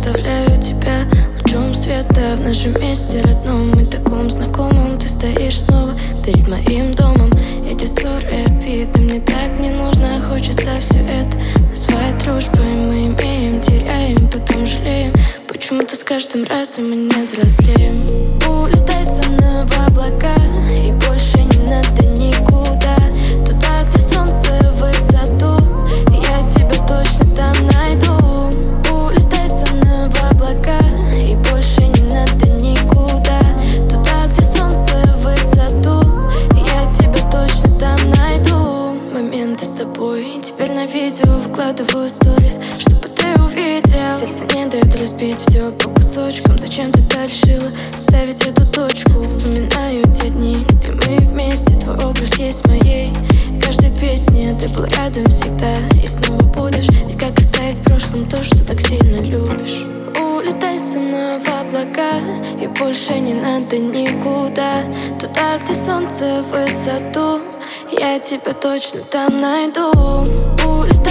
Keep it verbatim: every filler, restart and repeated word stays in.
оставляю тебя лучом света в нашем месте родном и таком знакомом. Ты стоишь снова перед моим домом. Эти ссоры и обиды мне так не нужно. Хочется все это назвать дружбой. Мы имеем, теряем, потом жалеем. Почему-то с каждым разом мы не взрослеем. Улетай со мной в облака, и больше не надо никуда. Туда, где солнце в высоту, я тебя точно там найду. Улетай со мной в облака, и больше не надо никуда. Туда, где солнце в высоту, я тебя точно там найду. Моменты с тобой теперь на видео выкладываю сторис, чтобы ты увидел. Сердце не дает разбить все по кусочкам. Зачем тогда решила ставить эту точку? Вспоминаю те дни, где мы вместе. Твой образ есть в моей каждой песне. Ты был рядом всегда и снова будешь. Ведь как оставить в прошлом то, что так сильно любишь? Улетай со мной в облака, и больше не надо никуда. Туда, где солнце в высоту, я тебя точно там найду. Улетай